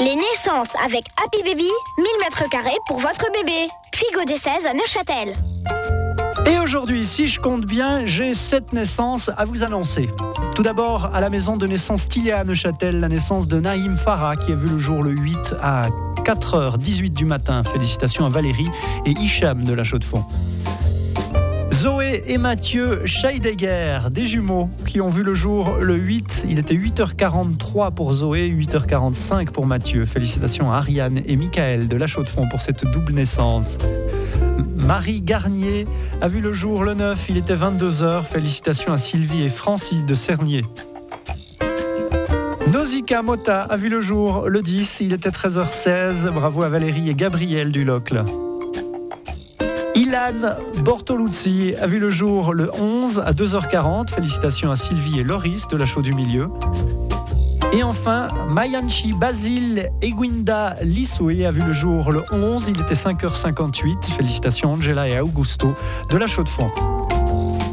Les naissances avec Happy Baby, 1000 mètres carrés pour votre bébé. Puy des 16 à Neuchâtel. Et aujourd'hui, si je compte bien, j'ai 7 naissances à vous annoncer. Tout d'abord, à la maison de naissance Tilia à Neuchâtel, la naissance de Naïm Farah qui a vu le jour le 8 à 4h18 du matin. Félicitations à Valérie et Hicham de la Chaux-de-Fonds. Zoé et Mathieu Scheidegger, des jumeaux qui ont vu le jour le 8. Il était 8h43 pour Zoé, 8h45 pour Mathieu. Félicitations à Ariane et Michael de la Chaux-de-Fonds pour cette double naissance. Marie Garnier a vu le jour le 9, il était 22h. Félicitations à Sylvie et Francis de Cernier. Nausicaa Mota a vu le jour le 10, il était 13h16. Bravo à Valérie et Gabriel du Locle. Ilan Bortoluzzi a vu le jour le 11 à 2h40. Félicitations à Sylvie et Loris de la Chaux du Milieu. Et enfin, Mayanchi Basile Eguinda Lissoui a vu le jour le 11. Il était 5h58. Félicitations Angela et Augusto de la Chaux-de-Fonds.